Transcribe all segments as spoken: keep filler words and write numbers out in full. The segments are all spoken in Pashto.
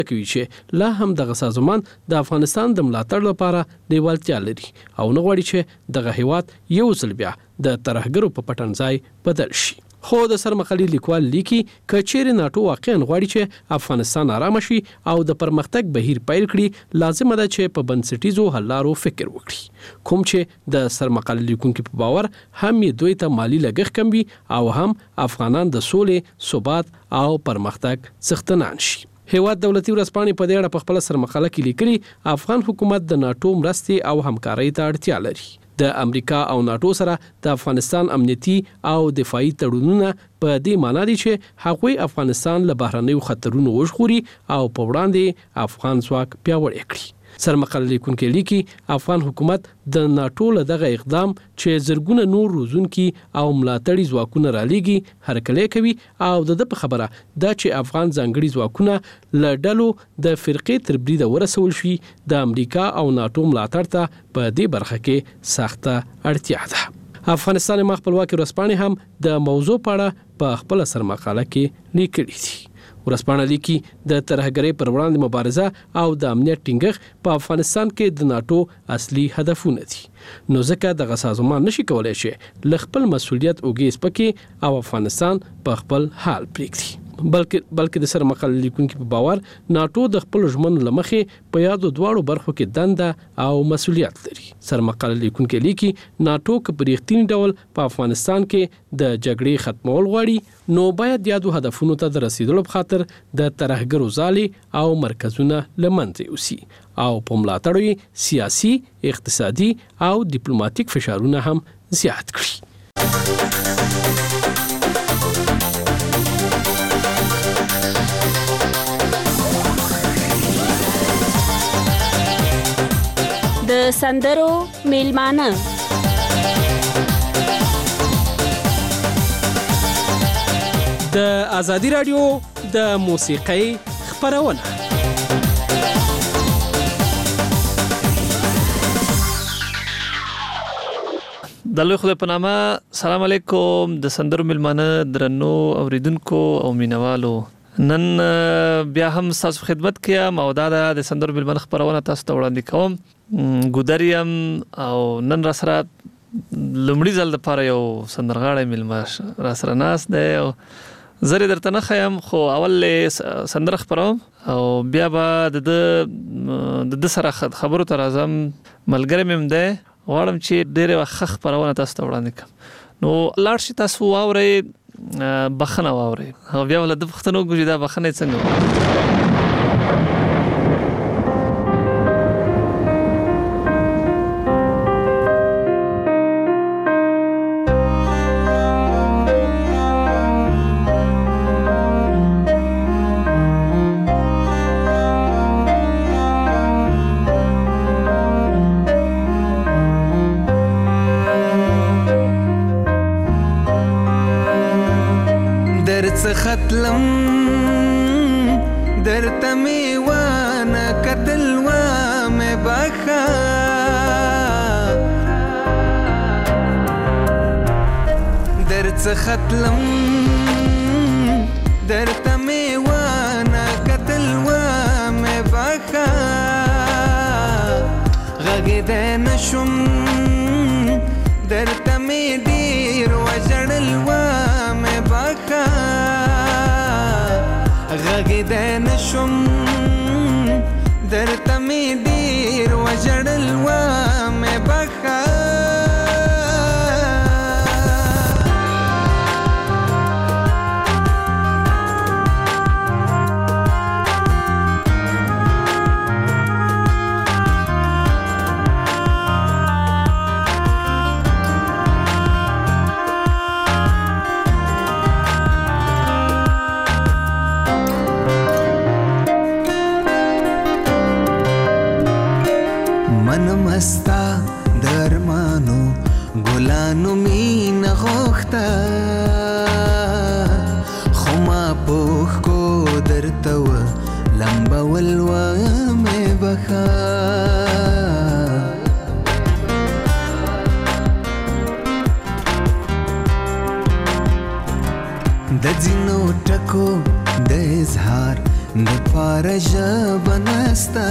کوي چې لا هم دغه سازمان د افغانستان د ملاتړ لپاره لیوالتیا لري او نه غواړي چې دغه هیواد یو ځل بیا د ترهګرو په پټنځای بدل شي. خو د سرمقالي لیکوال لیکي کچېرې ناټو واقعا غواړي چې افغانستان آرام شي او د پرمختګ بهیر پیل کړي، لازمه ده چې په بنسټیزو حل لارو فکر وکړي، کوم چې د سرمقالي لیکونکو په باور هم یې دوی ته مالی لګښت کم وي او هم افغانان د سولې، ثبات او پرمختګ څښتنان شي. هیواد دولتي ورځپاڼې په دې اړه په خپل سرمقاله کې لیکلي افغان حکومت د ناټو مرستې او همکارۍ ته اړتیا لري. د امریکا او ناټو سره د افغانستان امنیتي او دفاعي تړونونه په دې معنی دي چې هغوی افغانستان له بهرنیو خطرونو وژغوري او په وړاندې افغان ځواک پیاوړی کړي. سرمقاله لیکونکي لیکي افغان حکومت د ناټو له دغه اقدام چې زرګونه نور روزونکي او ملاتړي ځواکونه رالېږي هرکلی کوي او د ده په خبره دا چې افغان ځانګړي ځواکونه له ډلو د فرقې تر بریده ورسول شي د امریکا او ناټو ملاتړ ته په دې برخه کې سخته اړتیا ده. افغانستان ما خپلواکي ورځپاڼې هم د موضوع په اړه په خپل سرمقاله کې لیکلي دي. ورځپاڼه لیکي د ترهګرۍ پر وړاندې مبارزه او د امنیت ټینګښت په افغانستان کې د ناټو اصلي هدفونه دي، نو ځکه دغه سازمان نشي کولای چې له خپل مسؤلیت اوږې سپکې او افغانستان په خپل حال پرېږدي، بلکې بلکې د سرمقاله لیکونکو په باور ناټو د خپل ژمنو له مخې په یادو دواړو برخو کې دنده او مسؤلیت لري. سرمقاله لیکونکي لیکي ناټو که په رښتیني ډول په افغانستان کې د جګړې ختمول غواړي نو باید یادو هدفونو ته د رسیدلو په خاطر د ترهګرو ځالې او مرکزونه له منځه یوسي او په ملاتړ یې سیاسي، اقتصادي او ډیپلوماټیک فشارونه هم زیات کړي. د سندرو میلمانه د ازادي رادیو د موسیقۍ خپرونه. د لوی خدای په نامه، سلام علیکم د سندرو میلمانه درنو اوریدونکو او مینوالو. نن بیا هم تاسو خدمت کې یم او دا د سندرو میلمانه خپرونه تاسو ته وړاندې کوم. ګودر یم او نن را سره لومړي ځل دپاره یو سندرغاړی میلمه را سره ناست دی او زه یې درته نه ښیم، خو اول یې سندره خپروم او بیا به د ده د ده سره خبرو ته راځم. ملګری مې هم دی، غواړم چې ډېرې ښه خپرونه تاسو ته وړاندې کړم. نو لاړ شئ تاسو واورئ، بخښنه واورئ او بیا به له ده پوښتنه وکړو چې دا بخښنه یې څنګه وکړه. ختلم درته می وانه کتل و می بخا درته ختلم درته می وانه کتل و می بخا غږېدی نشم درته می ډېر وژړل و می بخا غږېدی نشم درته می ډېر وژړل و می بخا مستا درمانو ګلانو مینه غوښته خو ما پوښ کو درته و لمبول و مې بخا د ځینو ټکو د اظهار د پاره ژبه نسته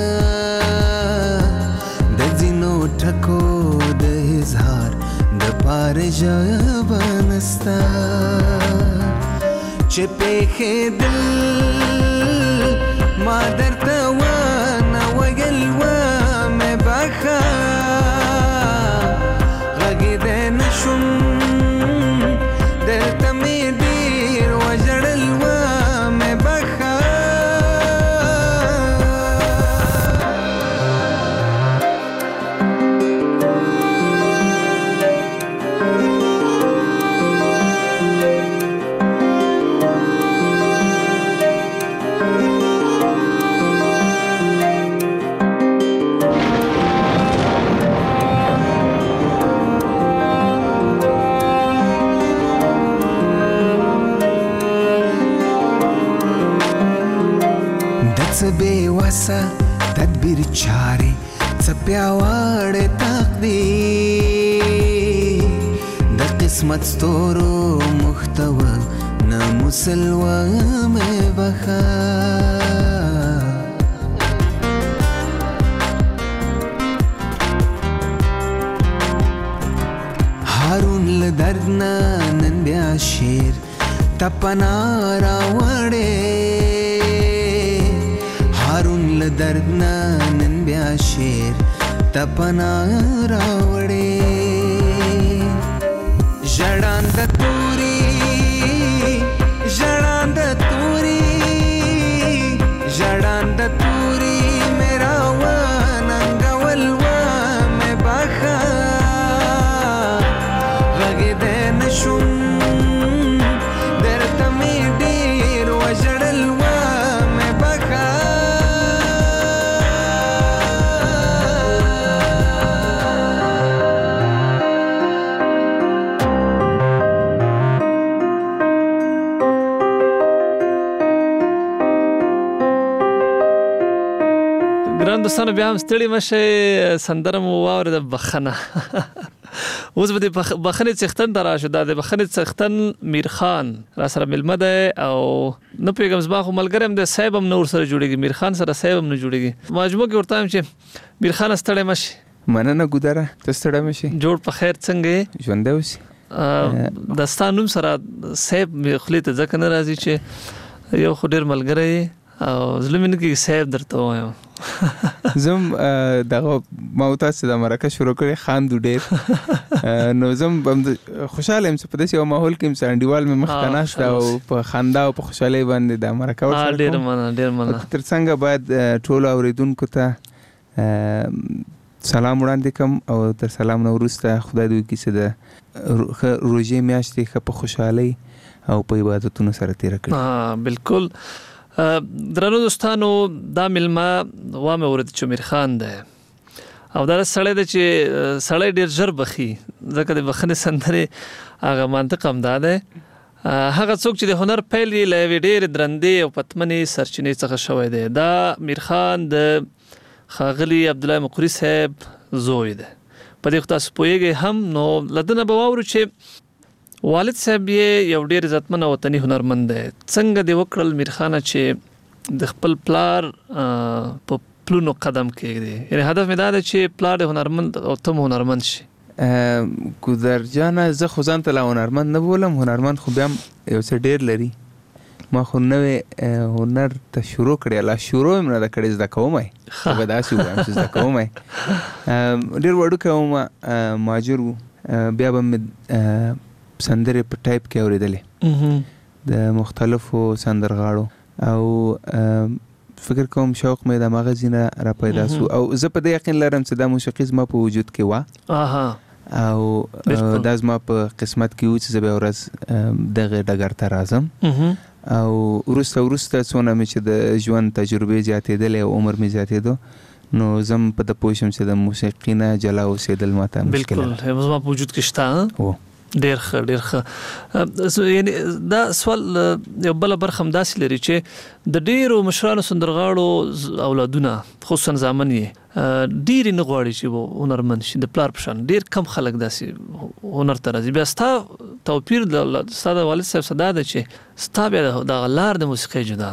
د ځینو ټکو د اظهار د پاره ژبه نسته چې پېښېدل ما درته ونه ویل ومې بخه غږېدی نه شوم دلته مې ډېر وژړل ومې بخه څه بې وسه تدبیر چارې څه پیاوړی تقدیر د قسمت ستورو محتوه نه مسلوه مې بخه هارون له درد نه نن بیا شعر ته پناه راوړې هارون له درد نه نن بیا شعر ته پناه راوړې ژړانده توري ژړانده توري ژړانده توري مې راوننګول ومې بخه غږېدی نه شوم درته مې ډېر وژړل ومې بخه ګران دوستانو بیا هم ستړي مشئ سندره مو واورېده بخښنه اوس به د بخښنې څښتن ته راشو دا د بخښنې څښتن میرخان را سره مېلمه دی او نه پوهېږم زما خو ملګری هم دی صاحب هم نه ورسره جوړېږي میرخان سره صاحب هم نه جوړېږي مجموع کې ورته وایم چې میرخانه ستړی مه شي مننه ګودره ته ستړی مه شي جوړ په خیر څنګه یې ژوندی اوسې د ستا نوم سره صاحب مې خولې ته ځکه نه راځي چې یو خو ډېر ملګری یې او زړه مې نه کېږي صاحب درته ووایم زم دغه ما او تاسو د مرکه شروع کړې خاندو ډېر نو زم خوشحاله یم چې په داسې یو ماحول کې یم چې انډیوال مې مخته ناست او په خندا او په خوشحالۍ باندې د مرکه ورسره کوم ډېر مننه ډېر مننه تر څنګه باید ټولو اورېدونکو ته سلام وړاندې کوم او تر سلام نه وروسته خدای دې وکړي چې د روژې میاشتې ښه په خوشحالۍ او په عبادتونو سره تېره کړي بالکل درنو دوستانو دا مېلمه وامې اورېد چې میرخان دی او دا سړی دی چې سړی ډېر ژر بخي ځکه د بخښنې سندرې هغه منطق هم دا دی هغه څوک چې د هنر پیل یې له یوې ډېرې درندې او پتمنې سرچینې څخه شوی دی دا میرخان د ښاغلي عبدالله مقري صاحب زوی دی په دې خو تاسو پوهېږئ هم نو له ده نه به واورو چې والد صاحب یې یو ډېر عزتمن او وطني هنرمند دی څنګه دې وکړل میرخانه چې د خپل پلار په پلونو قدم کېږدي یعنې هدف مې دا دی چې پلار د هنرمند او ته هم هنرمند شي ګودر جانه زه خو ځان ته لا هنرمند نه بولم هنرمند خو بیا هم یو څه ډېر لري ما خو نوې هنر ته شروع کړی لا شروع یې نه ده کړې زده کومی خو به داسې ووایم چې زده کومی ډېر وړوکی وم مهاجر و بیا به مې سندرې په ټایپ کې اورېدلې د مختلفو سندرغاړو او فکر کوم شوق مې د مغز نه را پیدا سو او زه په دې یقین لرم چې دا موسیقي زما په وجود کې وه او دا زما په قسمت کې و چې زه بیا ورځ دغه ډګر ته راځم او وروسته وروسته څونه مې چې د ژوند تجربې زیاتېدلې او عمر مې زیاتېدو نو زم په د پوه شم چې د موسیقي نه جلا اوسېدل ماته مشکل بالکل زما په وجود کې شته ډېر ښه ډېر ښه یعنې دا سوال یو بله برخه هم داسې لري چې د ډېرو مشرانو سندرغاړو اولادونه خصوصا زامن یې ډېرې نه غواړي چې هنرمند شي د پلار په شان ډېر کم خلک داسې هنر ته راځي بیا ستا توپیر ستا د والد صاحب څه دا ده چې ستا بیا دغه لار د موسیقۍ جدا ده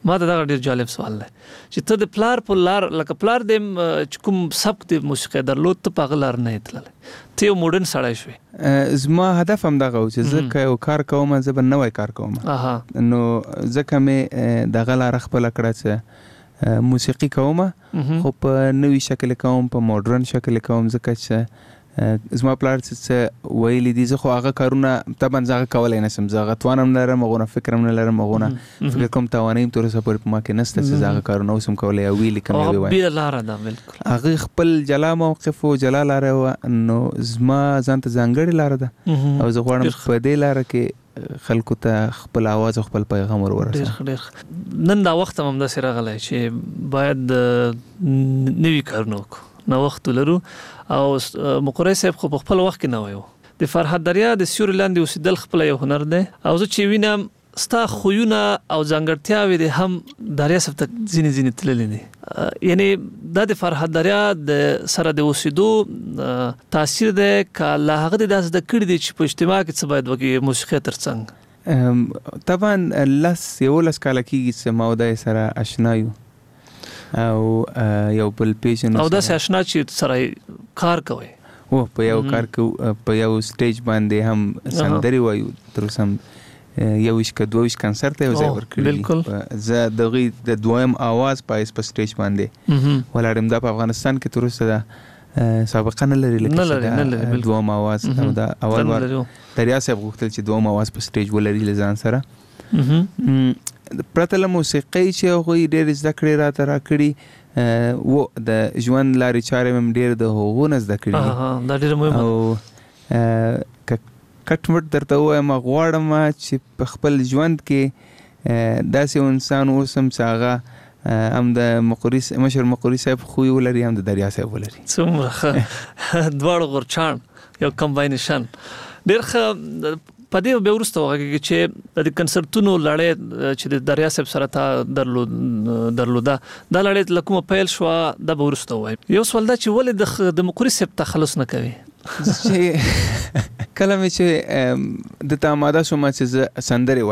ما ته دا ډیر جالب سوال دی چې ته د پلار په لار لکه پلار د کوم سبق د موسیقي درلود ته په غلار نه تلل ته یو مودرن سړی شوې زما هدف هم دغه و چې زه یو کار کوم زه به نوی کار کوم نو ځکه مې دغه لار خپل کړه چې موسیقي کوم خو په نوی شکل کوم په مودرن شکل کوم ځکه چې زما پلار چې ویلي دي زه خو هغه کارونه طبعا زه هغه کولی نشم زه هغه توان هم نه لرم هغونه فکر هم نه لرم هغونه فکر کوم توانایم تر اوسه پورې په ما کې نشته چې زه هغه کارونه اوس هم کولی او ویلي کوم یې ووایم بېله لاره ده بالکل هغې خپل جلا موقف و جلا لاره وه نو زما ځان ته ځانګړې لاره ده او زه غواړم په دې لاره کې خلکو ته خپل آواز او خپل پیغام ور ورسوم. نن دا وخت هم همداسې راغلی چې باید نوي کارونه وکړو نو وخت لرو او مقری صاحب خو په خپل وخت کې نه وایو د فرحت دریا د سیوري لاندې اوسېدل خپل یو هنر دی او زه چې وینم ستا خویونه او ځانګړتیاوې د هم دریا صاحب ته ځینې ځینې تللې دي یعنی دا د فرحت دریا د سره د اوسېدو تاثیر دی که له هغه دې دا زده کړي دي چې په اجتماع کې څه باید وکړي موسیقي تر څنګ طبعا لس یولس کاله کېږي چې ما او دی سره اشنا یو او یو بل پیژنو او داسې اشنا چې سره کار کوي او په یو کار کې په یو سټیج باندې هم سندري وایو تر اوسه هم یو ویش که دوه ویش کنسرت یو ځای ورکړي زه دغې د دویم آواز په په سټیج باندې ولاړم دا په افغانستان کې تر اوسه دا سابقه نه لري لکه دویم آواز او دا اول بار دریا صاحب غوښتل چې دویم آواز په سټیج ولري له ځان سره پرته له موسیقۍ چې هغوی ډېرې زده کړې راته راکړي و د ژوند لارې چارې هم ډېر د هغو نه زده کړي دا ډېره مهمه او که کټ مټ درته ووایم غواړم چې په خپل ژوند کې داسې یو انسان اوسم چې هغه هم د مقری مشر مقری صاحب خوی ولري هم د دریا صاحب ولري څومره ښه دواړو غورچاڼ یو کمباینیشن ډېر ښه په دې بیا وروسته وغږېږي چې د کنسرتونو لړۍ چې د دریا صاحب سره تا درلوده دا لړۍ له کومه پیل شوه دا به وروسته ووایم یو سوال دا چې ولې د مقری صاحب تخلص نه کوي چې کله مې چې د ته اماده شوم چې زه سندرې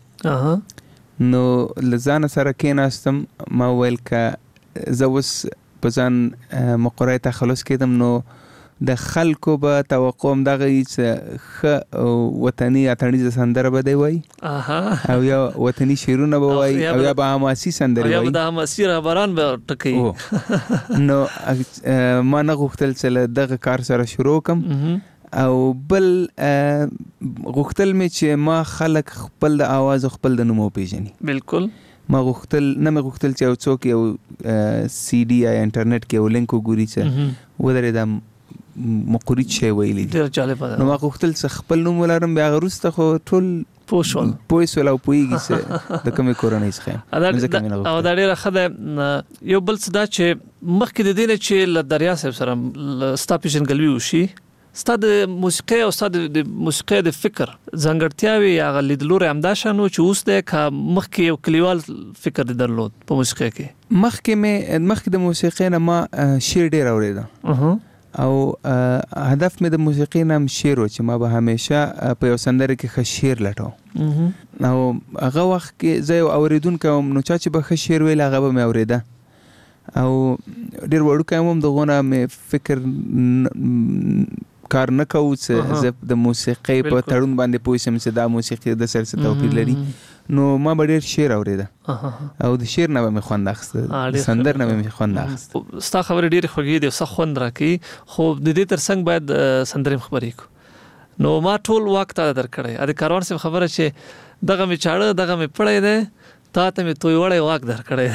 وایم نو له ځانه سره کېناستم ما وویل که زه اوس په ځان مقری تخلص کېدم نو د خلکو به توقع هم دغه وي چې ښه وطني اتڼیزه سندره به دی وایي او یا وطني شعرونه به وایي او یا به حماسي سندرې وایي یا به د حماسي رهبران به ټکوي نو ما نه غوښتل چې له دغه کار سره شروع کړم او بل غوښتل مې چې ما خلک خپل د آواز او خپل د نوم وپېژني بالکل ما غوښتل نه مې غوښتل چې یو څوک یو سی ډي یا انټرنیټ کې یو لینک وګوري چې ودرېدم مقری شی ویلی ډېر جالبه ده نو ما غوښتل چې خپل نوم ولرم بیا هغه وروسته خو ټول پوه شول پوه شول او پوهېږي چې د کومې کورنۍ څخه یم او دا ډېره ښه ده یو بل څه دا چې مخکې د دې نه چې له دریا صاحب سره ستا پېژندګلوي وشي ستا د موسیقۍ او ستا د موسیقۍ د فکر ځانګړتیاوې یا هغه لیدلوری همدا شان و چې اوس دی که مخکې یو کلیوال فکر دې درلود په موسیقۍ کې مخکې مې مخکې د موسیقۍ نه ما شعر ډېر اورېده او هدف مې د موسیقۍ نه هم شعر و چې ما به همیشه په یو سندره کې ښه شعر لټوم او هغه وخت کې زه یو اورېدونکی وم نو چا چې به ښه شعر ویل هغه به مې اورېده او ډېر وړوکی وم دغو نه مې فکر کار نه کوو چې زه د موسیقۍ په تړون باندې پوه شم چې دا موسیقي د سره څه توپیر لري نو ما به ډېر شعر اورېده او د شعر نه به مې خوند اخیسته د سندر نه به مې خوند اخیسته ستا خبرې ډېرې خوږې دي او څه خوند راکوي خو د دې تر څنګ باید سندرې هم خبرې کړو نو ما ټول واک تا درکړی د کاروان صاحب خبره چې دغه مې چاړه دغه مې پړی دی تا ته مې توی وړی واک درکړی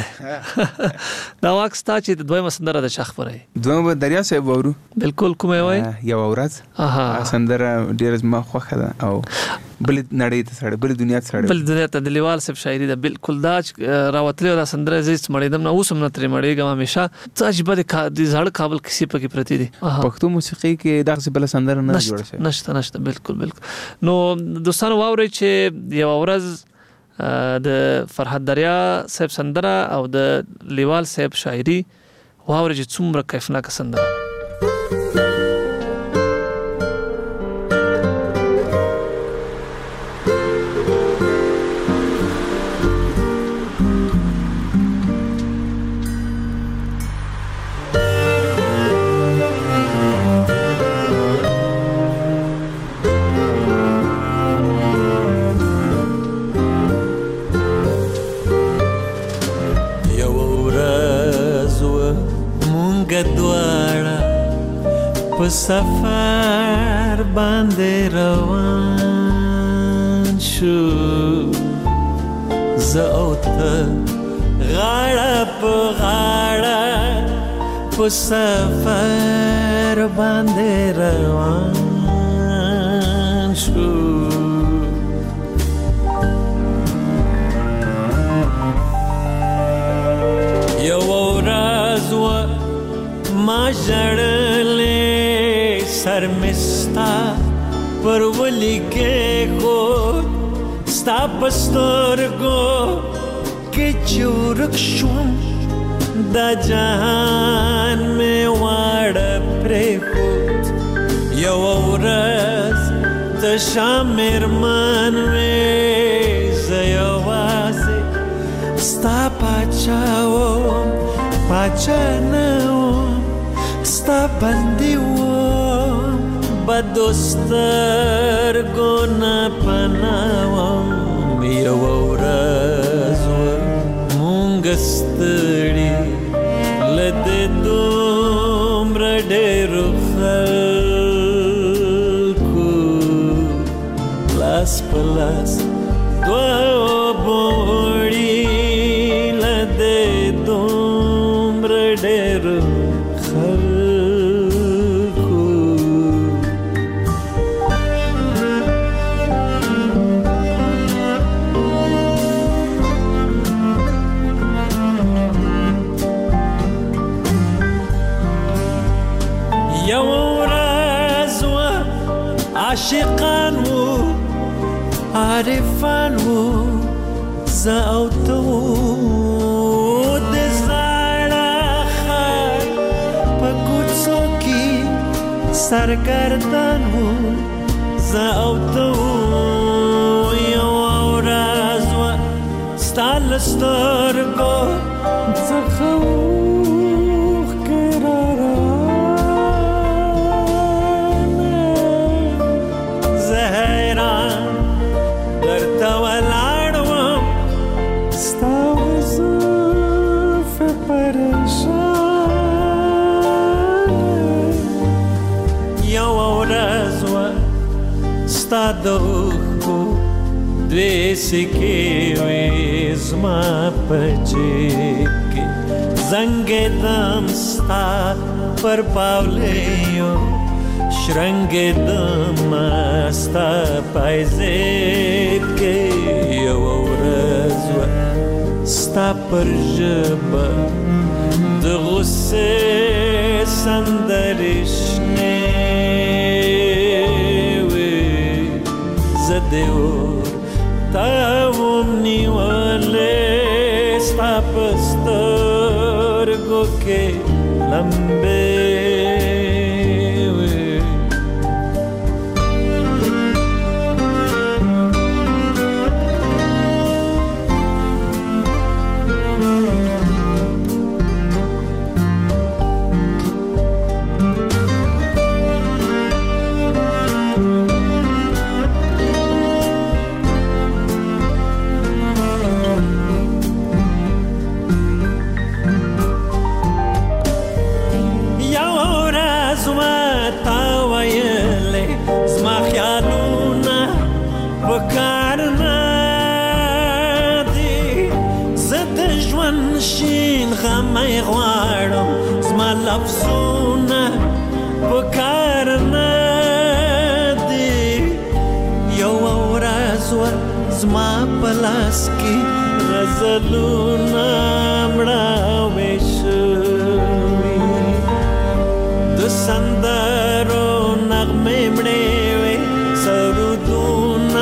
دی دا واک ستا چې د دویمه سندره د چا خبره دویمه به دریا صاحب واورو بالکل کومه وایي یوه ورځ سندره ډېره زما خوښه ده او بلې نړۍ ته سړی بلې دنیا ته سړی بلې دنیا ته د لیوال صاحب شاعري ده بالکل دا چې راوتلی دا سندره زه هېڅ مړېدم نه اوس هم نه ترې مړېږم همیشه څه عجیبه د زاړه کابل کیسې پکې پرتې دي پښتو موسیقۍ کې دغسې بله سندره نه جوړه شوې نشته نشته بالکل بالکل نو دوستانو واورئ چې یوه ورځ د فرحت دریا صاحب سندره او د لیوال صاحب شاعري واورئ چې څومره کیفناکه سندره مونږ دواړه په سفر باندې روان شو زه او ته غاړه په غاړه په سفر باندې روان شو یو ورځ وه ما ژړلې سر مې ستا پر ولي کېښود ستا په سترګو کې چې ورک شوم دا جهان مې واړه پرېښود یوه ورځ تشه مېرمن وې زه یوازې ستا پاچا وم پاچا نه وم ستا بندي وم بدو سترګو نه پناه وم یوه ورځ وه مونږ ستړي له دې دومره ډېرو خلکو لاس په لاس دوه بوړي له دې دومره ډېرو خلکو یو ورځ وه عاشقان وو عارفان وو زه او ته وو د زاړه ښار په کوڅو کې سرګردان وو زه او ته وو یوه ورځ وه ستا له سترګو څخه اوښکې راروانې زه حیران درته ولاړ وم ستا زلفې پریشانې یوه ورځ وه ستا د اوښکو دوې سکې وې زما په جیب کې زنګېدم ستا پر پاولیو شرنګېدم ستا پایزیب کې یوه ورځ وه ستا پر ژبه د غصې سندرې شنې وې زه دې ورته وم نیولې ستا په سترګو کې لمبې غمی غواړم زما لفظونه په کار نه دي یوه ورځ وه زما په لاس کې غزلونه مړاوې شوي د سندرو نغمې مړې وې سرودونه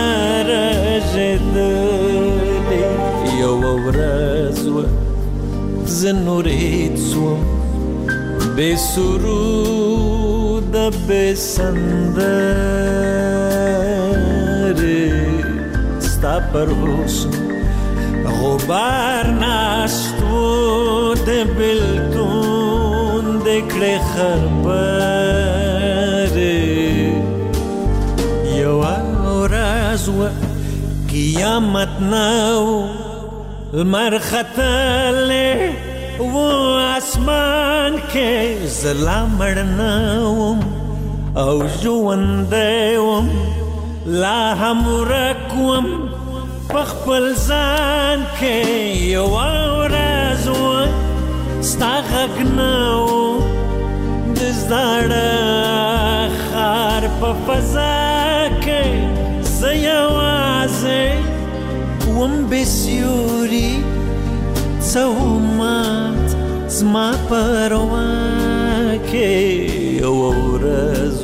رژېدلې یوه ورځ وه زه نورید سوم بې سروده بې سندرې ستا پر حسن غبار ناست و د بېلتون د کړې خبرې یوه ورځ وه قیامت نه و لمر ختلی و اسمان کې زلا مړنوم او ژوندوم لا هم ورکوم پخپل ځان کې یو ورځ وه ستا غږ نه و د زاړه ښار په فضا کې زه یوازې وم بې سیوري څه ومات زما پروا کې یوه ورځ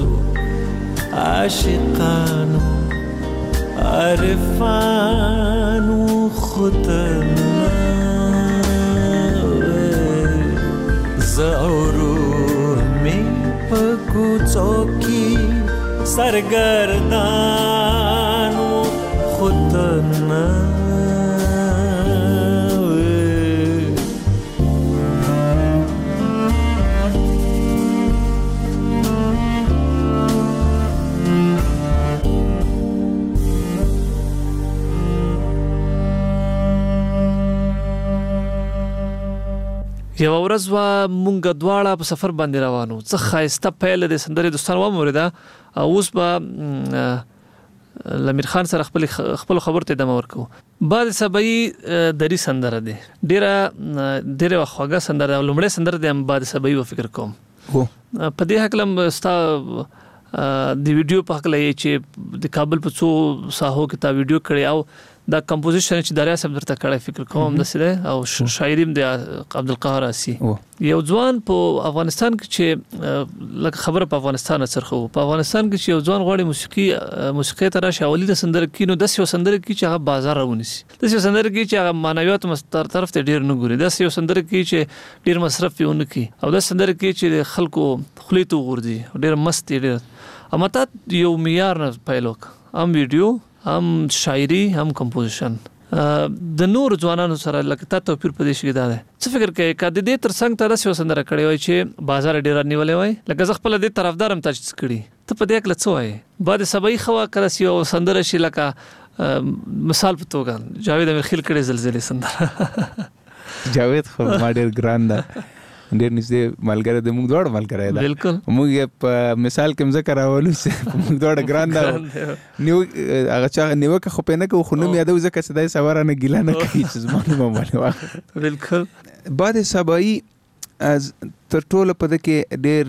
عاشقانو عارفانو خطرنا زه او روح مې په کوڅو کې سرګردانو خطرنا یو ورځ وا مونږ دواړه په سفر باندې روانو څه ښایسته پیل د سندرې دوستان واورېده او اوس به لمیر خان سره خپل خپل خبرو ته ادامه ورکوو. باد صبایی دری سندره دی ډیره ډیره خوږه سندره او لومړی سندره دی باد صبایی و فکر کوم هو په دې حق لم ستا د ویډیو په حق لې چې د کابل په څو ساحو کې تا ویډیو کړی او دا کمپوزیشن چې دریا صاحب درته کړی فکر کوم د سره او شاعری د عبدالقاهر اسی یو ځوان په افغانستان کې چې لکه خبره په افغانستان سره په افغانستان کې چې یو ځوان غواړي موسیقي موسیقي تر شاولي د سندر کینو د سیو سندر کې چې هغه بازار راونیسي د سیو سندر کې چې هغه معنویات مستر طرف ته ډیر نه ګوري د سیو سندر کې چې ډیر مصرف پیونه کی او د سندر کې چې خلکو خلیتو غوردي ډیر مست ډیر امته یو معیار نه پیلوک ام ویډیو هم شاعری هم کمپوزیشن د نور ځوانانو سره لکه تا توپیر په دې شي دا ده څه فکر کوي کله د دې ترڅنګ ته رسو سندره کړي وای چې بازار ډیر نیولې وای لکه زه خپل دې طرفدارم تاسو کړي ته په دې کې لڅ وای بعد سبای خوا کړه سیو سندره شي لکه مثال په توګه جاوید امیر خیل کړي زلزلې سندره جاوید خو ما ډیر ګران ده ډیر نږدې ملګری د موږ دوړ ملګری ده بالکل موږ په مثال کې مذکر راولو چې موږ دوړ ګران ده نیو هغه چا نیوکه خو په نه کو خو نوم یادو ځکه چې دای سواره نه ګیلا نه کوي چې زمانه مو باندې واخ بالکل بعد صبایی از تر ټوله په دې کې ډیر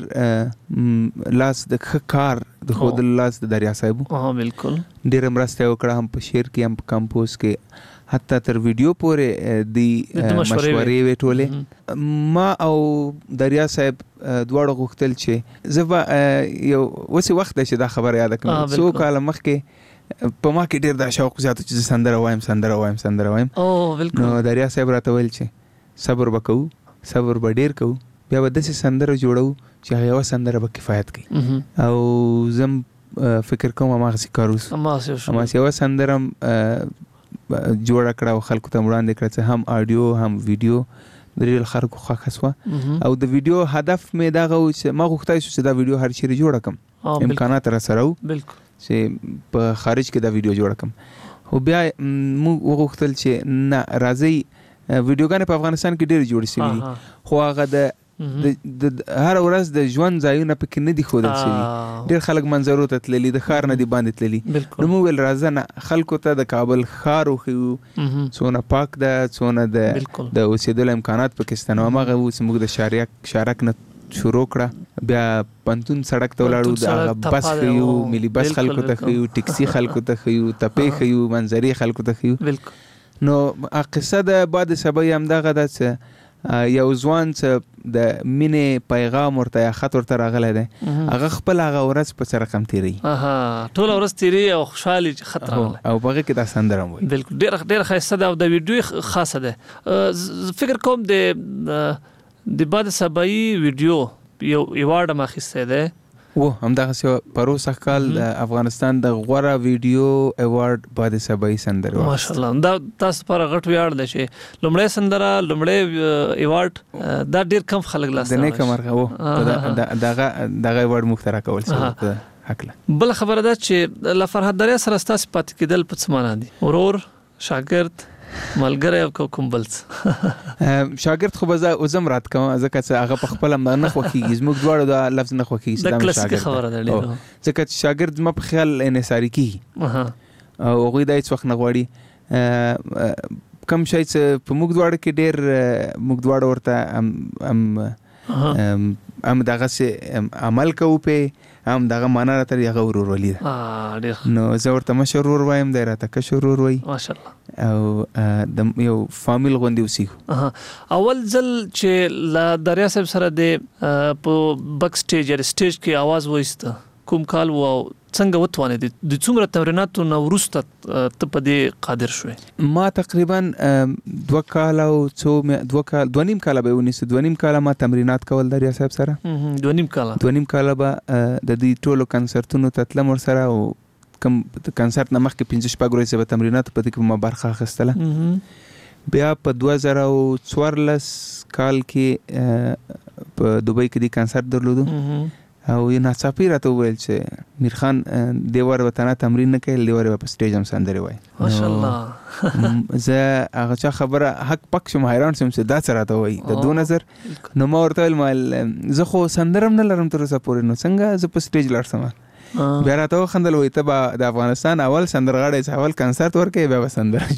لاس د کار د خود لاس د دریا صاحب ها بالکل ډیر مرسته وکړه هم په شعر کې هم په کمپوز کې حتی تر ویډیو پورې دی مشورې وټولې ما او دریا صاحب دواړو غوښتل چې زه یو وسی وخت چې دا خبره یاد کړم څو کال مخکې په ما کې ډیر د شوق زیات چې سندره وایم سندره وایم سندره وایم او بالکل نو دریا صاحب راته ویل چې صبر وکړو صبر به ډیر کوو بیا به داسې سندره جوړو چې هغه یو سندره به کفایت کوي او زم فکر کوم هغه کاروس ما یو سندره جوړ کړه او خلکو ته وړاندې کړه چې هم آډیو هم ویډیو د ریل خلکو خوښه شوه او د ویډیو هدف مې دا غو چې ما غوښتای شو چې دا ویډیو هر چیرې جوړ کړم امکانات را سره وو بالکل چې په خارج کې دا ویډیو جوړ کړم خو بیا موږ وغوښتل چې نه راځي ویډیوګانې په افغانستان کې ډېر جوړ شوي دي خو هغه د د هر ورځ د ژوند ځایونه پکې نه دي ښودل شوي ډېر خلک منظرو ته تللي د ښار نه دي باندې تللي نو موږ ویل راځه نه خلکو ته د کابل ښار وښیو څونه پاک ده څونه د اوسېدلو امکانات پکې شته نو هماغه اوس موږ د شارک شارک نه شروع کړه بیا پنتون سړک ته ولاړو د هغه بس ښیو ملي بس خلکو ته ښیو ټکسي خلکو ته ښیو تپې ښیو منظرې خلکو ته ښیو نو قصه د باد صبایی همدغه ده چې یو ځوان چې د مینې پیغام ورته یا خط ورته راغلی دی هغه خپل هغه ورځ په څه رقم تیروي ټوله ورځ تیروي او خوشحالي خط راغلی او په هغې کې دا سندره هم وایي بالکل ډېره ډېره ښایسته ده او د ویډیو خاصه ده فکر کوم د د باد صبایی ویډیو یو ایوارډ هم اخیستی دی و همدغه پروسه کال د افغانستان د غوره ویډیو ایوارډ باد صبایی سندره ماشاءالله دا تاسو پر غټ ویاړ دی چې لومړی سندره لومړی ایوارډ دا ډیر کم خلک لاس د نیک مرغه و دغه دغه ایوارډ مخترع کول شو حقله بل خبره ده چې لا فرحت دریا سره ستاسو پاتې کېدل په څه معنا دي ورور شاګرد ملګری او کوم بل څه شاګرد خو به زه اوزم رات کوم ځکه چې هغه په خپل نه خوښیږي زموږ دواړو دا لفظ نه خوښیږي دا کلاسیکه خبره ده ډېر ځکه چې شاګرد زما په خیال انحصاري کیږي او هغوی دا هېڅ وخت نه غواړي کوم شی چې په موږ دواړو کې ډېر موږ دواړو ورته هم دغسې عمل کوو پې هم دغه معنا راته هغه ورورولي ده نو زه ورته مشر ورور وایم دی راته کشر ورور وایي ماشاءالله او د یو فامیل غوندې اوسېږو اول ځل چې له دریا صاحب سره د په بک سټیج یا سټیج کې आवाज وایسته کوم کال و څنګه وتوانې د څومره تمریناتو نه وروسته ته په دې قادر شوې؟ ما تقریبا دوه کاله او څو دوه کال دوه نیم کاله به ونیسو دوه نیم کاله ما تمرینات کول دریا صاحب سره دوه نیم کاله دوه نیم کاله به د دې ټولو کنسرتونو ته تلم ورسره او کوم کنسرت نه مخکې پنځه شپږ ورځې به تمرینات په دې کې ما برخه اخیستله بیا په دوه زره او څوارلس کال کې په دوبۍ کې د کنسرت درلودو او یو ناڅاپي راته وویل چې میرخان دې وار به تنه تمرین نه کوي دې وار به په سټیج هم سندرې وایي ماشاءالله زه هغه چا خبره حق پک شم حیران شم چې دا څه راته وایي د دو نظر نو ما ورته ویل زه خو سندره هم نه لرم تر اوسه پورې نو څنګه زه په سټیج لاړ سم بیا راته وخندل وایي ته به د افغانستان اول سندرغاړی چې اول کنسرت ورکوي بیا به سندره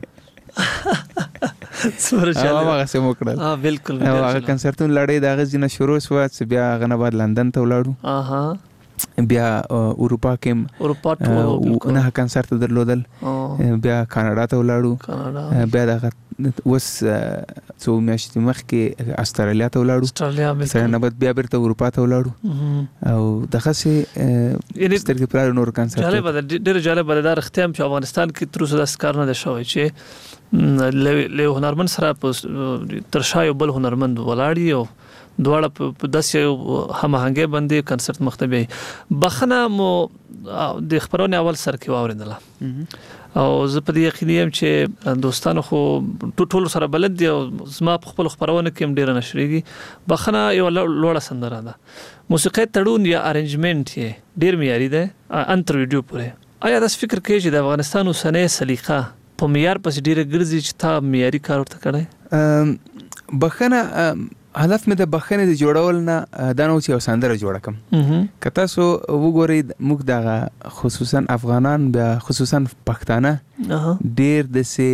جوړوي څومره چاله هغه څه وکړل ها بالکل هغه کنسرتونه لړۍ د هغه ځینه شروع شوه چې بیا هغه نه بعد لندن ته ولاړو اها بیا اروپا کې اروپا ټول نه کنسرت درلودل بیا کاناډا ته ولاړو بیا دغه اوس څو میاشتې مخکې استرالیا ته ولاړو استرالیا سره نه بعد بیا بیرته اروپا ته ولاړو او دغسې سترګې پراره نور کنسرت جالبه ده ډېر جالبه ده دا رښتیا هم چې افغانستان کې تر اوسه داسې کار نه دی شوی چې له هنرمند سره په تر شا یو بل هنرمند ولاړ او دواړه په داسې هماهنګۍ باندې کنسرت مخ ته بیایي بخښنه مو د خپرونې اول سر کې واورېدله او زه په دې یقیني یم چې دوستانو خو ټول سره بلد دي او زما په خپل خپرونه کې هم ډېره نشریږي بخښنه یو لوړه سندره ده موسیقي تړون یا ارنجمنټ یې ډېر معیاري دی ان تر ویډیو پورې آیا داسې فکر کوئ چې د افغانستان اوسنۍ سلیقه په معیار پسې ډېره ګرځي چې تا معیاري کار ورته کړی بخښنه هدف مې د بخښنې د جوړول نه دا نه و چې یو سندره جوړه کړم که تاسو وګورئ موږ دغه خصوصا افغانان بیا خصوصا پښتانه ډېر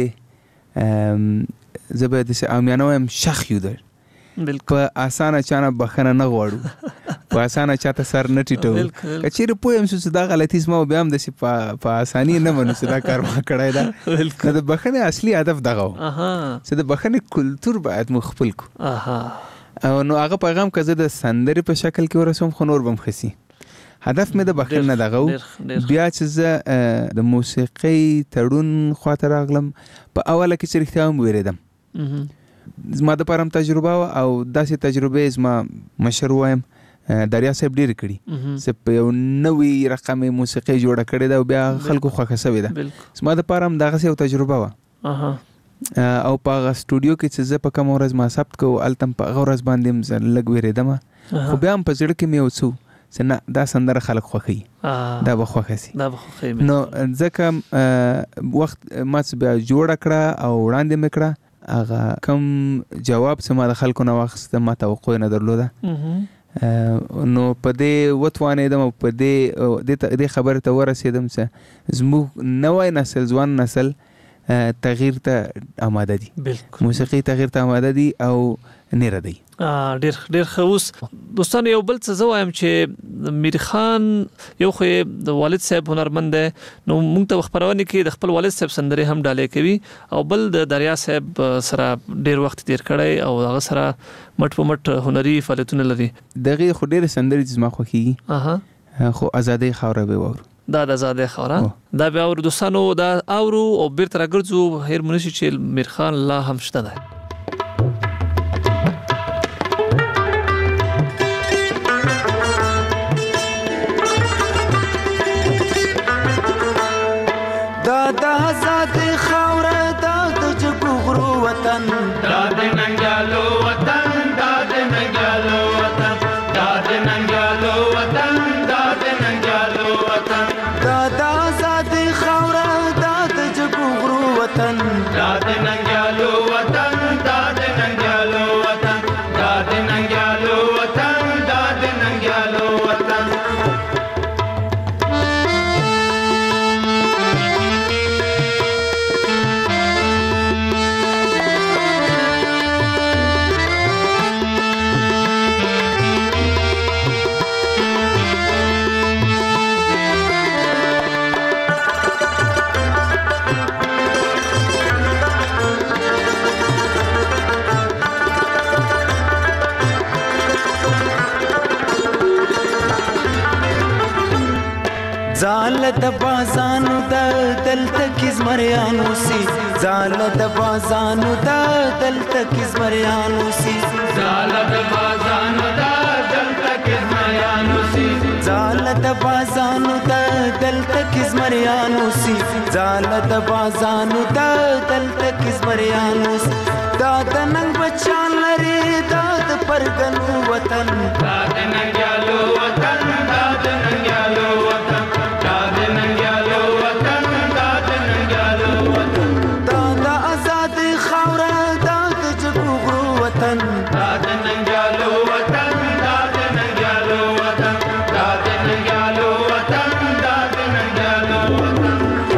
داسې زه به داسې عامیانه وایم شخ یو دی په اسانه چانه بخښنه نه غواړو په اسانه چاته سر نه ټیټوو که چیرې پوه یم چې دا غلطي زما بیا هم داسې په اساني نه منو چې دا کار ما کړی ده نو د بخښنې اصلي هدف دغه و چې د بخښنې کلتور باید موږ خپل کړو او نو هغه پیغام که زه د سندرې په شکل کې ورسوم خو نور به هم ښه سي هدف مې د بخښنې نه دغه و بیا چې زه د موسیقۍ تړون خواته راغلم په اوله کې چې رښتیا هم ویرېدم زما دپاره هم تجربه وه او داسې تجربې زما مشر وایم دریا صاحب ډېرې کړي چې په یو نوې رقم موسیقۍ جوړه کړې ده او بیا خلکو خوښه سوې ده زما دپاره هم دغسې یو تجربه وه او په هغه سټوډیو کې چې زه په کومه ورځ ما ثبت کوو هلته هم په هغه ورځ باندې هم زه لږ ویرېدمه خو بیا هم په زړه کې مې یو څه چې نه دا سندره خلک خوښوي دا به خوښه سي نو ځکه وخت ما چې بیا جوړه کړه او وړاندې مې کړه هغه کوم جواب چې ما د خلکو نه واخیسته ما توقع نه درلوده نو په دې وتوانېدم او په دې دې خبرې ته ورسېدم چې زموږ نوی نسل ځوان نسل تغییر ته آماده دي موسیقي تغییر ته آماده دي او نیره دی ډېر ډېر ښه اوس دوستانو یو بل څه زه وایم چې میر خان یو خو د والد صاحب هنرمند دی نو موږ ته خپرونې کې د خپل والد صاحب سندرې هم ډالۍ کوي او بل د دریا صاحب سره ډېر وخت تیر کړی او هغه سره مټ په مټ هنري فعالیتونه لري دغې خو ډېرې سندرې چې زما خوښېږي خو ازادۍ خاوره به واورو دا د ازادۍ خاوره دا بیا اورو دوستانو دا اورو او بیرته راګرځو هیر مونږ چې میر خان لا هم شته ده دا آزادۍ خاوره دا د جګو غرو وطن دا د ننګیالو وطن دا د ننګیالو وطن دا د ننګیالو وطن دا د ننګیالو وطن دا د آزادۍ خاوره دا د جګو غرو وطن دا د زال د بازانو د دلته کې زمریانو سي زال د بازانو د دلته کې زمریانو سي زال د بازانو د دلته کې زمریانو سي زال د بازانو د دلته کې زمریانو سي زال د بازانو د دلته کې زمریانو سي دا د ننګ بچان لري دا د پرګنو وطن دا د ننګیالو وطن دا د ننګیالو وطن دا د ننګیالو وطن دا د ننګیالو وطن دا د آزاد خاوره دا د جګو وطن دا د ننګیالو وطن دا د ننګیالو وطن دا د ننګیالو وطن دا د ننګیالو وطن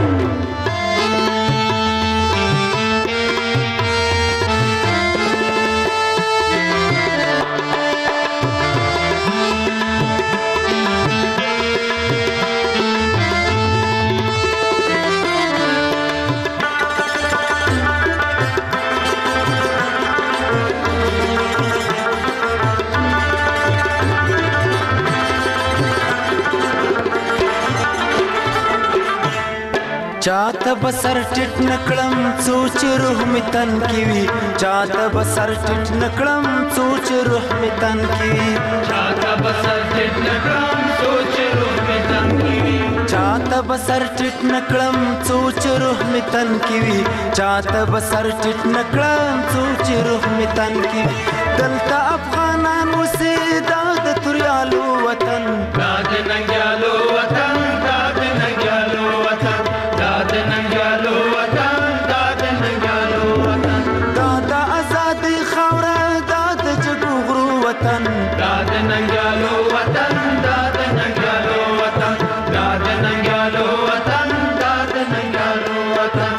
چاته بسر ټټ نکړم سوچ روح می تن کی وی چاته بسر ټټ نکړم سوچ روح می تن کی وی چاته بسر ټټ نکړم سوچ روح می تن کی وی چاته بسر ټټ نکړم سوچ روح می تن کی وی چاته بسر ټټ نکړم سوچ روح می تن کی دلته افغانان وسه دا د توریالو وطن دا د ننګیالو وطن دا د ننګیالو وطن دا د ننګیالو وطن دا د ننګیالو وطن دا د آزاد خاوره دا د جګو غرو وطن دا د ننګیالو وطن دا د ننګیالو وطن دا د ننګیالو وطن دا د ننګیالو وطن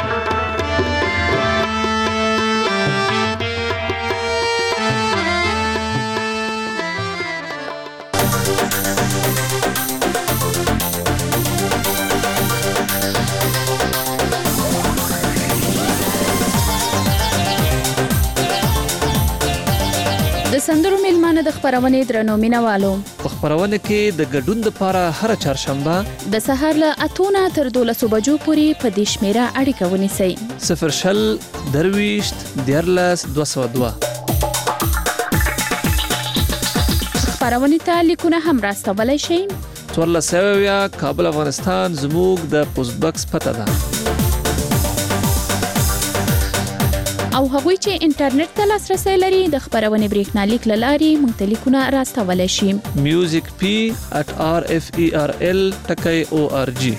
د سندرو میلمانه د خبرونې درنو مینوالو په خبرونه کې د ګډون لپاره هر چهارشنبه د سهار له اتونه تر دولسو بجو پورې په دې شمیره اړیکه ونیسئ صفر شل درویشت دیارلس دوه سوه دوه خبرونې ته لیکونه هم راستولی شئ څوارلس سوه اویا کابل افغانستان زموږ د پوسټ باکس پته ده او هغوی چې انټرنیټ ته لاسرسی لري د خبرونې بریښنالیک له لارې موږ ته لیکونه راستولی شي میوزیک پی at r f e r l ټکی او ار جی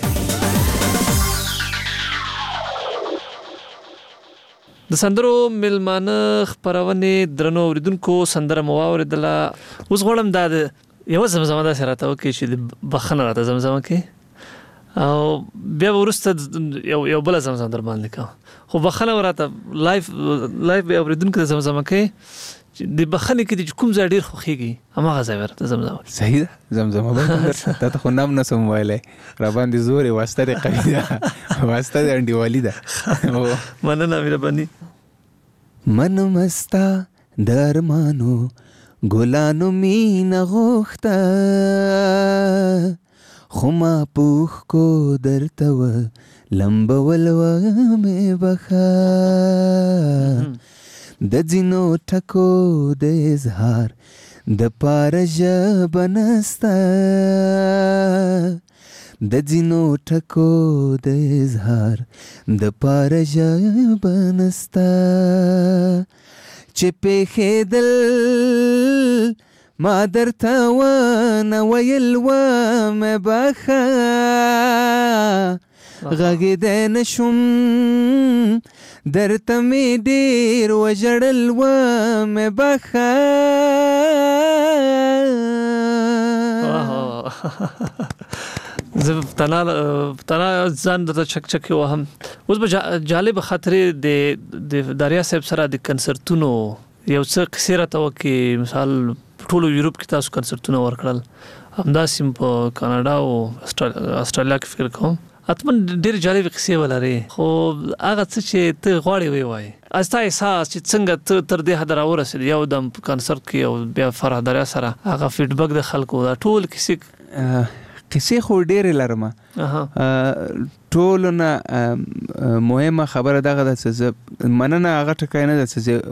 د سندرو میلمانه خبرونه درنو اوریدونکو سندره مو اوریدله اوس غواړم دا د یو زمزمه ده سره ته وکړي چې بخښنه راته زمزمه کې او بیا ورسته یو یو بل زمزمه در باندې کوم خو بخښنه ورته لایف لایف به اوریدونکو زمزمه کې د بخښنې کې د کوم ځای ډیر خوخيږي هماغه ځای ورته زمزمه صحیح ده زمزمه به ته خو نام نه سم وایلې را باندې زورې واسطه دی قوي ده واسطه دی انډیوالي ده مننه مهرباني من مستا درمانو ګلانو مینا غوښته خو ما پوښ کو درته و لمبول و مې بخا د ځینو ټکو د اظهار د پاره ژبه نسته د ځینو ټکو د اظهار د پاره ژبه نسته چې پېښېدل ما درته ونه ویل ومه بخه غږېدی نشم درته مې ډېر وژړل ومه بخه زه تنا تنا ځان د چک چک وهم اوس به جالب خاطرې د د داریا صاحب سره د کنسرتونو یو څه قصې راته وکړي مثال ټولو یورپ کې تاسو کنسرتونه ورکړل همداسې په کاناډا او استرالیا کې فکر کوم اتمن ډېر جالب قصې ولري خو هغه څه چې ته غواړې وی وای استا احساس چې څنګه ته تر دې حد راورسېد یو دم کنسرت کې او بیا فرح دریا سره هغه فیډبک د خلکو دا ټول کیسې قصې خو ډېرې لرم. ټولو نه مهمه خبره دغه ده چې زه مننه هغه ټکی نه ده چې زه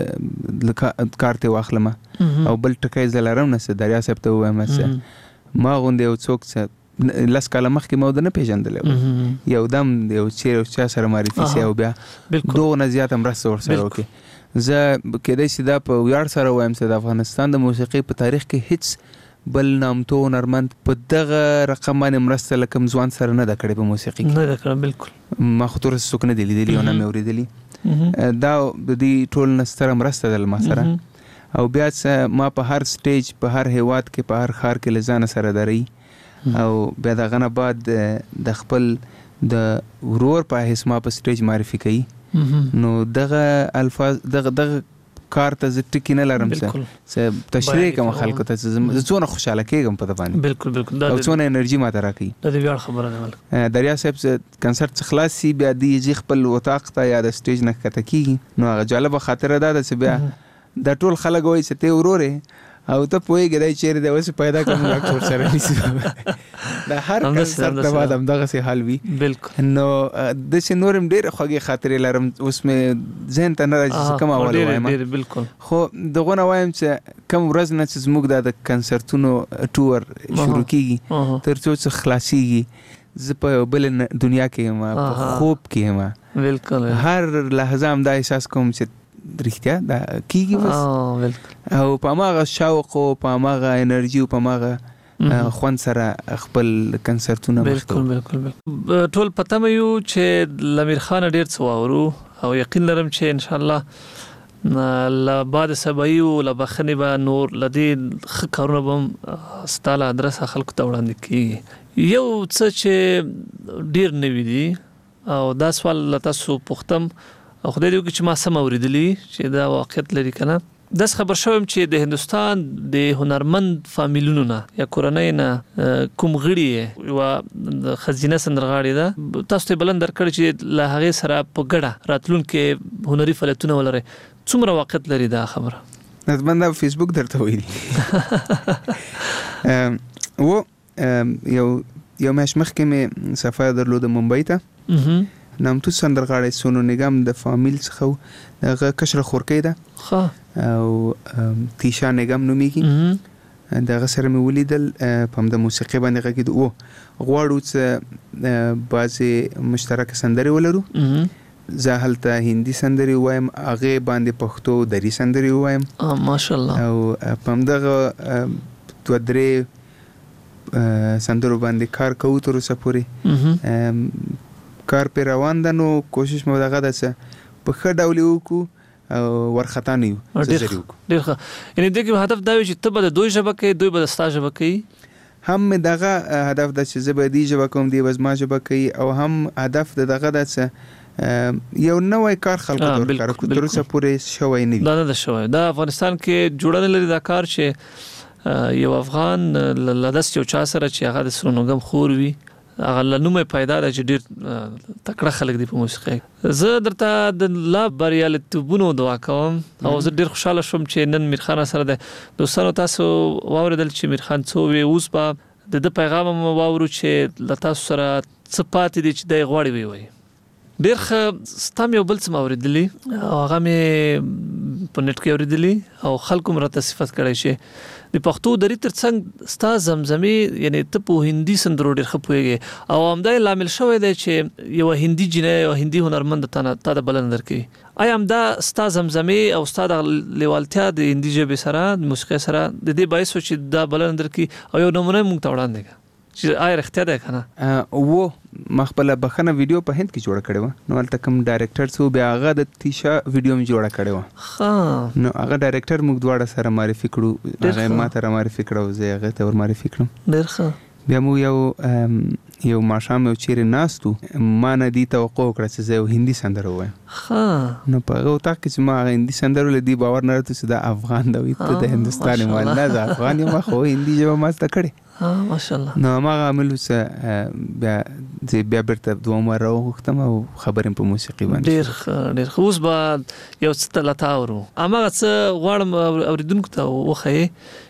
کار ترې واخلم او بل ټکی زه لرم نه چې دریا صاحب ته ووایم چې ما غوندې یو څوک چې لس کاله مخکې ما ونه پېژندلی یو دم یو چیرې چا سره معرفي سي او بیا دغو نه زیاته مرسته ورسره وکړي. زه کېدای شي دا په ویاړ سره ووایم چې د افغانستان د موسیقۍ په تاریخ کې هیڅ بل نامتو هنرمند په دغه رقم باندې مرسته له کوم ځوان سره نه ده کړې په موسیقۍ کې. نه ده کړې بالکل. ما خو تر اوسه څوک نه دي لیدلي او نه مې اورېدلي. دا د دې ټول نه ستره مرسته ده له ما سره. او بیا څه ما په هر سټیج په هر هیواد کې په هر ښار کې له ځانه سره درئ او بیا دغه نه بعد د خپل د ورور په حیث ما په سټیج معرفي کوي. نو دغه الفاظ دغه دغه کار ته زه ټکي نه لرم چې تشریح کوم خلکو ته زه څونه خوشحاله کېږم په ده باندې. بالکل بالکل. او څونه انرژي ماته راکوي. دا د ویاړ خبره ده. دریا صاحب کنسرت څخه خلاص شي بیا دی ځي خپل اتاق ته یا د سټیج نه ښکته کېږي. نو هغه جالبه خاطره دا ده چې بیا دا ټول خلک وایي چې ته ورور یې او ته پوهېږې دی چیرې دی اوس پیدا کړم ډاکټر سره نیسي. د هر کنسرت نه بعد همدغسې حال وي. بالکل. نو داسې نور هم ډېرې خوږې خاطرې لرم اوس مې ذهن ته نه راځي چې کوم اول وایم. بالکل. خو دغه نه وایم چې کوم ورځ نه چې زموږ دا د کنسرتونو ټور شروع کېږي تر څو چې خلاصېږي زه په یو بل دنیا کې یم په خوب کې یم. بالکل. هر لحظه هم دا احساس کوم چې رښتیا دا کېږي بس. او په هماغه شوق او په هماغه انرژي او په هماغه خوند سره خپل کنسرتونه بالکل بالکل بالکل ټول پته مې یو چې له امیر خان ډېر څه واورو او یقین لرم چې ان شاء الله له بعد سبایي او له بخښنې به نور له دې ښه کارونه به هم ستا له ادرسه خلکو ته وړاندې کېږي. یو څه چې ډېر نوي دي او دا سوال له تاسو پوښتم او خدای دې وکړي چې ما سم اورېدلي چې دا واقعیت لري که نه. داس خبر شوم چې د هندوستان د هنرمند فامیلونو نه یا کورنۍ نه کوم غړي یوه ښځینه سندرغاړې ده تاسو ته بلند درکړی چې له هغې سره په ګډه راتلونکي هنري فعالیتونه ولرئ. څومره واقعیت لري دا خبره؟ حتما دا فیسبوک درته ویلي و یو یو میاشت مخکې مې سفر درلوده ممبۍ ته. نامتو سندرغاړی سونو نګم د فامیل څخه هغه کشره خورکۍ ده او تیشا نګم نومیږي. دغه سره مې ولیدل په همده موسیقۍ باندې غږېدو. او غواړو چې بعضې مشترکه سندرې ولرو. زه هلته هندي سندرې ووایم هغې باندې پښتو دري سندرې ووایم ماشاءالله او په همدغه دوه درې سندرو باندې کار کوو تر اوسه پورې کار پې روان ده. نو کوشش مو دغه ده چې په ښه ډول یې وکړو او ورخطا نه یو ډېر ښه. یعنې دې کې هدف دا وي چې ته به د دوی ژبه کوي دوی به د ستا ژبه کوي. هم مې دغه هدف ده چې زه به دې ژبه کوم دوی به زما ژبه کوي او هم هدف د دغه ده چې یو نوی کار خلکو ته ورکړو تر اوسه پورې شوی نه وي. دا نه ده شوی. دا افغانستان کې جوړه نه لري دا کار چې یو افغان له داسې یو چا سره چې هغه د سرونګم خور وي هغه له نومه پیدا ده چې ډېر تکړه خلک دي په موسیقۍ. زه درته د لا بریالیتوبونو دعا کوم او زه ډېر خوشحاله شوم چې نن میر خان سره د دوستانو تاسو واورېدل چې میر خان څه ووی. اوس به د ده پیغام هم واورو چې له تاسو سره څه پاتې دي چې دی غواړي ویوایي. ډېر ښه. ستا مې یو بل څه مې اورېدلي او هغه مې په نیټ کې اورېدلي او خلکو مې راته صفت کړی چې د پښتو دري تر څنګ ستا زمزمې یعنې ته په هندي سندرو ډېر ښه پوهېږې او همدا یې لامل شوی دی چې یوه هندي جینۍ یوه هندي هنرمند تا نه تا ته بلنه درکوي. آیا همدا ستا زمزمې او ستا د لیوالتیا د هندي ژبې سره د موسیقۍ سره د دې باعث و چې دا بلنه درکړي او یو نمونه موږ ته وړاندې کړه چې آیا رښتیا دی که نه؟ و ما خپله بخښنه ویډیو په هند کې جوړه کړې وه. نو هلته کوم ډایرکټر څه بیا هغه د تیشا ویډیو هم جوړه کړې وه. نو هغه ډایرکټر موږ دواړه سره معرفي کړو. هغه ما ته را معرفي کړه او زه هغې ته ور معرفي کړم. ډېر ښه. بیا موږ یو یو ماښام یو چیرې ناست وو. ما نه دې توقع وکړه چې زه یو هندي سندره ووایم. نو په هغه اتاق کې چې ما هغه هندي سندره ویله دې باور نه راته چې دا افغان ده. وایي ته د هندوستان یم. نه زه افغان یم خو هندي ژبه ما زده کړې. ماشاءالله. نو هماغه عمل چې بیا زه بیا بیرته دوه واره راوغوښتم او خبرې په موسیقي باندې. ډېر ښه ډېر ښه. اوس به یو څه ته له تا اورو. هماغه څه غواړم اورېدونکو ته وښیې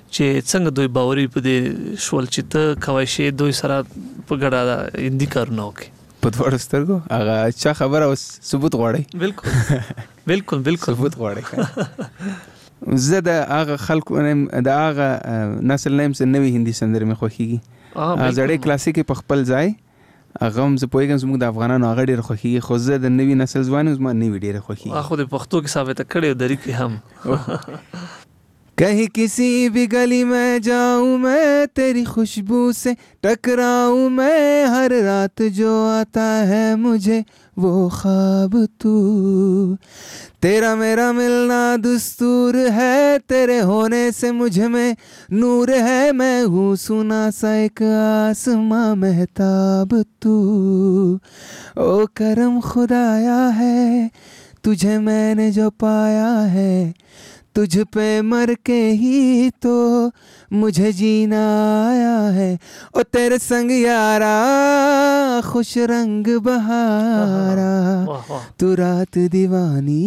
چې څنګه دوی باوري په دې شول چې ته کوي شي دوی سره په ګډه هندي کارونه وکړي په دوړ سترګو هغه چا خبره اوس ثبوت غواړي بالکل بالکل بالکل ثبوت غواړي زه د هغه خلکو د هغه نسل نیم څخه نوې هندي سندرې مې خوښیږي زړې کلاسیک په خپل ځای هغه هم زه پوهېږم زموږ د افغانانو هغه ډېره خوښېږي خو زه د نوي نسل ځوان یم زما نوي ډېره خوښېږي خو د پښتو کې ثابته کړې او دری کې هم कहीं किसी भी गली में जाऊं मैं तेरी खुशबू से टकराऊं मैं हर रात जो आता है मुझे वो ख्वाब तू तेरा मेरा मिलना दस्तूर है तेरे होने से मुझे में नूर है मैं हूँ सुना सा एक आसमां महताब तू ओ करम खुदाया है तुझे मैंने जो पाया है तुझ पे मर के ही तो मुझे जीना आया है ओ तेरे संग यारा खुश रंग बहारा तू रात दीवानी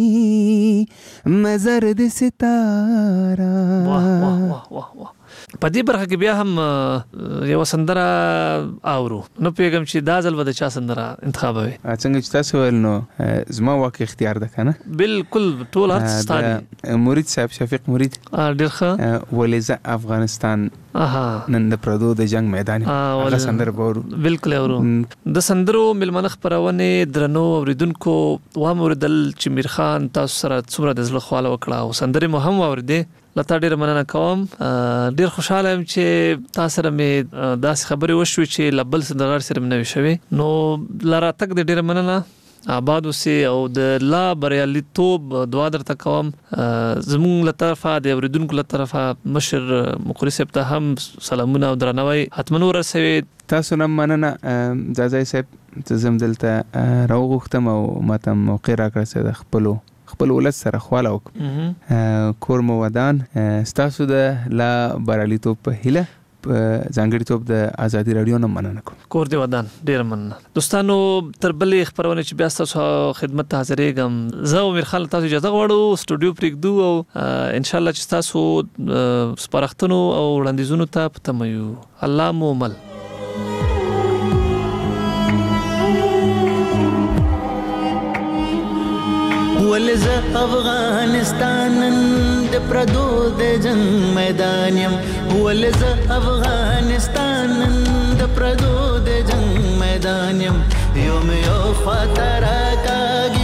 मैं जर्द सितारा वाह वाह वाह वाह वाह په دې برخه کې بیا هم یو سندره اورو نو پیغام چې دا ځل به د چا سندره انتخابوي څنګه چې تاسو ول نو زما واقع اختیار ده کنه بالکل ټول هر ستاري مرید صاحب شفیق مرید ډیر ښه ولې افغانستان اها نن د پردو د جنگ میدان هغه سندره بورو بالکل اورو د سندرو ملمنه خبرونه درنو اوریدونکو و موردل چې میر خان تاسو سره څومره د زړه خواله وکړه او سندره مو هم اوریدې لته ډیر مننه کوم ډیر خوشاله یم چې تاسو سره مې داسې خبرې وشوي چې لبل سندرغاړي سره مې نوي شوي نو لاره تک د ډیر مننه آباد اوسئ او د لا بریالیتوب دعا درته کوم زموږ له طرفه د اوریدونکو له طرفه مشر مقری صاحب ته هم سلامونه او درناوی حتمن ورسوي تاسو نه مننه ځاځي صاحب چې زم دلته راوغختم او ماته موقع راکړه د خپلو خپل ولادت سره خواله وک کور مو ودان ستاسو د لا بریالیتوب په هیله ځانګړي توپ د ازادي رادیو نه مننه کوم کور دی ودان ډیر مننه دوستانو تر بلې خبرونه چې بیا تاسو خدمت ته حاضرېږم زه امیر خان تاسو اجازه غواړو سټوډیو پرېږدو او ان شاء الله چې تاسو سپارښتنو او وړاندیزونو ته پته مو الله مو مل ولز افغانستان د پردو د جنگ میدان یم ولز افغانستان د پردو د جنگ میدان یم یوم یو خاطر کاږي